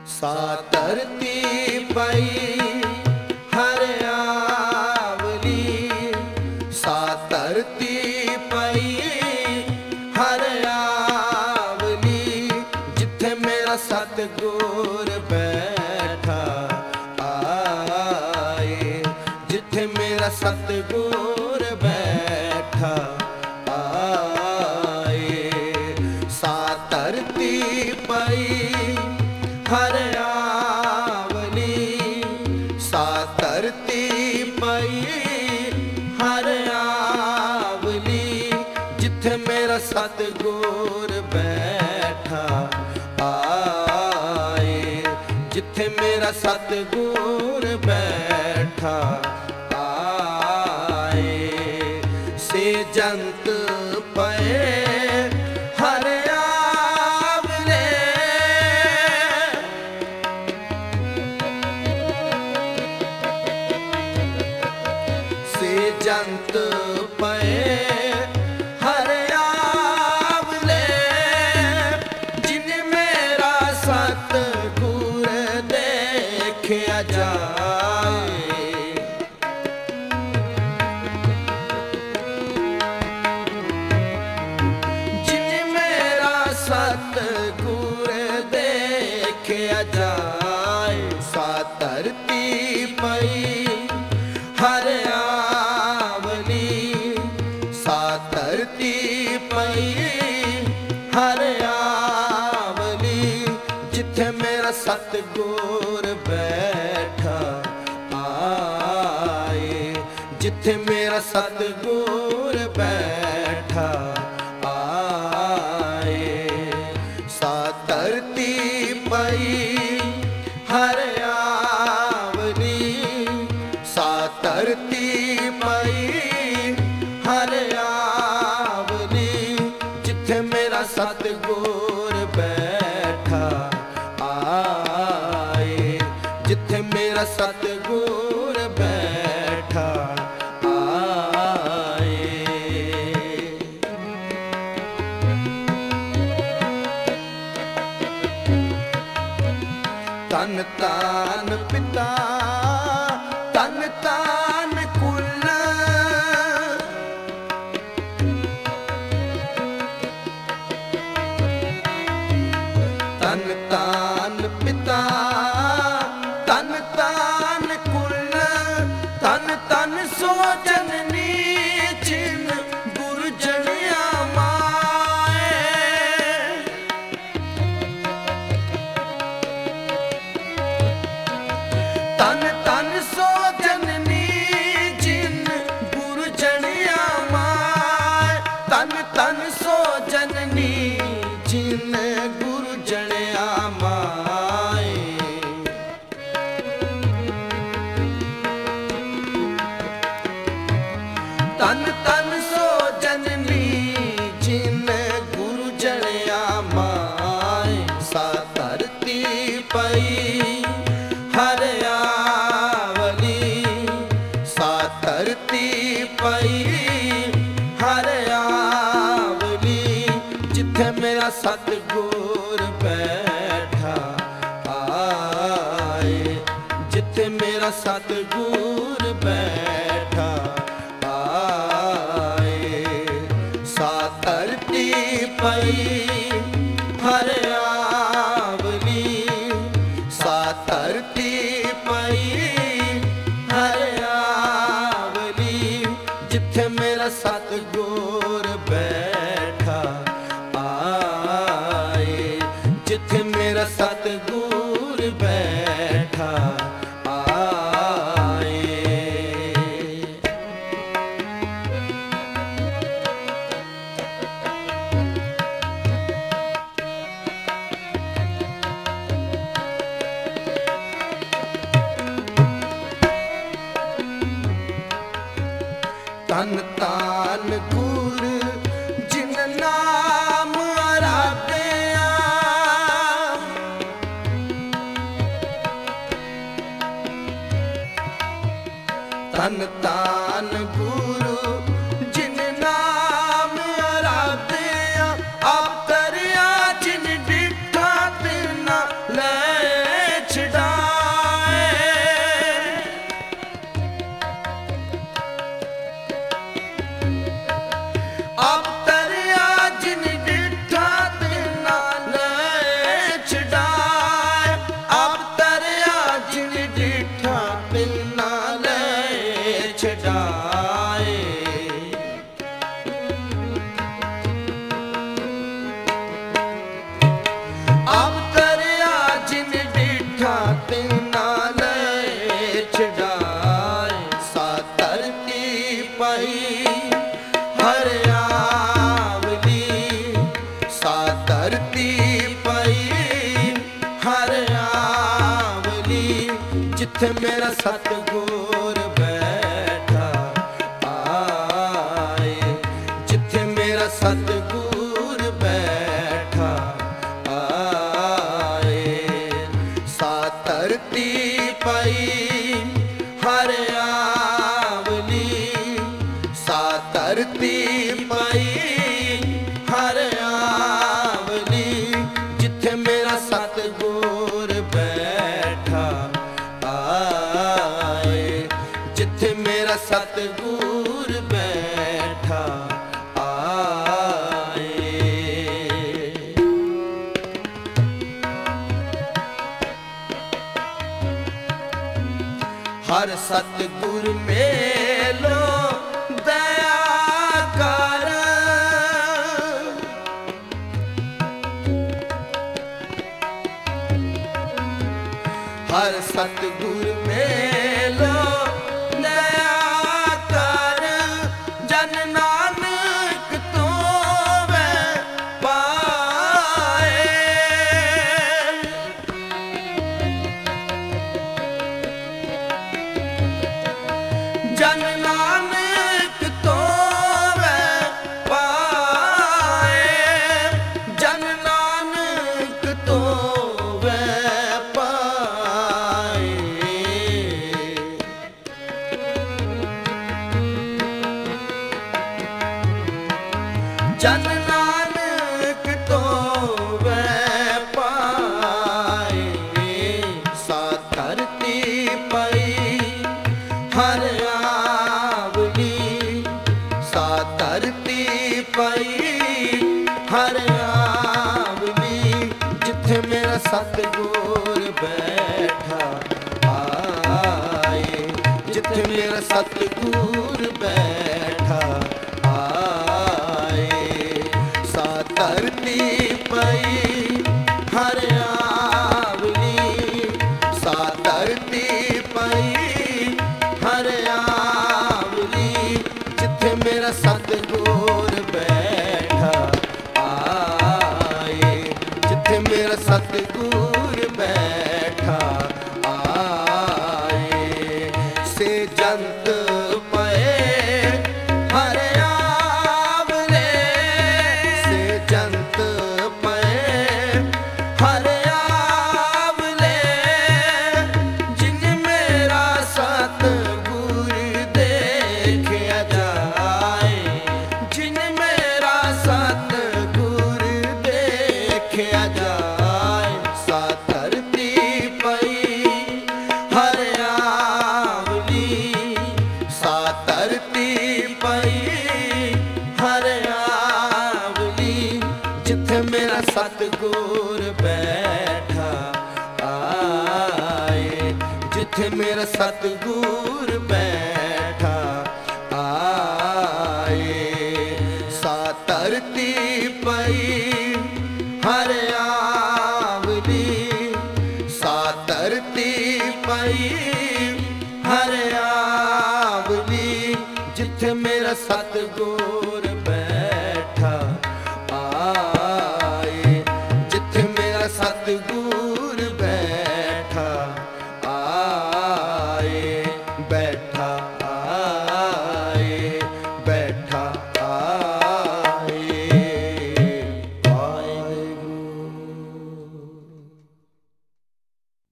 सा धरती पई हरियावली, सा धरती पई हरियावली, जिथे मेरा सतगुर बैठा आए, जिथे मेरा सतगुर बैठा आए। सा धरती पई हरियावली, सा धरती पई हरियावली, जिथे मेरा सतगुर बैठा आए, जिथे मेरा सतगुर बैठा आए। से जंत पए जंत पए हरियावले, जिन मेरा सतगुर देखिया जाए। जिन मेरा सतगुर देखिया जाए। सा धरती पई हरियावली, सा धरती पई हरियावली, जिथे मेरा सतगुर बैठा आए, जिथे मेरा सतगुर बैठा आए। सा धरती पई हरियावली, सा धरती पई हरियावली, जिथे मेरा सतगुर बैठा आए, जिथे मेरा सतगुर बैठा आए। तन तान पिता तन तान कुल, तन तान पिता तन तान कुल, तन तन सो जननी जिन गुरु जनिया माए। तन तन सो जननी जिन गुरु जनिया माए, तन तन सो जननी जिन गुरु जनिया माए। तन तन सो जननी जिन गुरु जनिया माए। सा धरती पई हरियावली, सा धरती पई हरियावली, जिथे मेरा सतगुर बैठा आए, जिथे मेरा सतगुर बैठा आए। सा धरती पई हरियावली, सा धरती पई हरियावली, जिथे मेरा सतगुर बैठा आए, जिथे मेरा सतगुर बैठा आए। तन तान गुर जिन नाम आराध्या, तन तान गुरु जिन नाम आराध्या, आप तरिया जिन डिठा तिना ले ਜਿੱਥੇ ਮੇਰਾ ਸਤਿਗੁਰ ਬੈਠਾ ਆਏ, ਜਿੱਥੇ ਮੇਰਾ ਸਤਿਗੁਰ ਬੈਠਾ ਆਏ। ਸਾ ਧਰਤੀ ਪਈ ਹਰ ਆਵਲੀ, ਸਾ ਧਰਤੀ ਪਈ ਹਰ ਆਵਲੀ, ਜਿੱਥੇ ਮੇਰਾ ਸਤਿਗੁਰ ਬੈਠਾ ਆਏ, ਜਿੱਥੇ ਮੇਰਾ ਸਤਿਗੁਰ ਬੈਠਾ ਆਏ। ਹਰ ਸਤਿਗੁਰ ਮੇਲੋ ਦਇਆ ਕਰ, ਹਰ ਸਤਿਗੁਰ ਮੇਲੋ ਦਇਆ ਕਰ, ਜਨ ਨਾਨਕ ਤੋਂ ਵੈ ਪਾਏ। ਜਨ ਨਾਨਕ ਤੋਂ ਵੈ ਪਾਏ, ਜਨ ਨਾਨਕ ਤੋਂ ਵੈ ਪਾਏ। ਜਨ ਨਾਨਕ ਤੋਂ ਵੈ ਪਾਏ। ਸਾ ਧਰਤੀ ਪਈ ਹਰ ਆਵਲੀ, ਸਾ ਧਰਤੀ ਪਈ ਹਰ ਆਵਲੀ, ਜਿੱਥੇ ਮੇਰਾ ਸਤਿਗੁਰ ਬੈਠਾ ਆਏ, ਜਿੱਥੇ ਮੇਰਾ ਸਤਿਗੁਰ ਬੈਠਾ ਆਏ। ਸਾ ਧਰਤੀ ਪਈ ਹਰ ਆਵਲੀ, ਸਾ ਧਰਤੀ ਪਈ ਹਰ ਆਵਲੀ, ਜਿੱਥੇ ਮੇਰਾ ਸਤਿਗੁਰ ਬੈਠਾ ਆਏ, ਜਿੱਥੇ ਮੇਰਾ ਸਤਿਗੁਰ ਬੈਠਾ ਆਏ। ਸੇ ਜੰਤ ਪਏ ਹਰ ਆਵਲੇ, ਸੇ ਜੰਤ ਪਏ ਹਰ ਆਵਲੇ, ਜਿਨ ਮੇਰਾ ਸਤਿਗੁਰ ਦੇਖਿਆ ਜਾਏ, ਜਿਨ ਮੇਰਾ ਸਤਿਗੁਰ ਦੇਖਿਆ ਜਾਏ। ਸਾ ਧਰਤੀ ਪਈ ਹਰ ਆਵਲੀ, ਸਾ ਧਰਤੀ ਪਈ ਹਰ ਆਵਲੀ, ਜਿੱਥੇ ਮੇਰਾ ਸਤਿਗੁਰ ਬੈਠਾ ਆਏ, ਜਿੱਥੇ ਮੇਰਾ ਸਤਿਗੁਰ ਬੈਠਾ ਆਏ। ਸਾ ਧਰਤੀ ਪਈ ਹਰ ਆਵਲੀ, ਸਾ ਧਰਤੀ ਪਈ ਹਰ ਆਵਲੀ, ਜਿੱਥੇ ਮੇਰਾ ਸਤਿਗੁਰ ਬੈਠਾ ਆਏ, ਜਿੱਥੇ ਮੇਰਾ ਸਤਿਗੁਰ ਬੈਠਾ ਆਏ। ਬੈਠ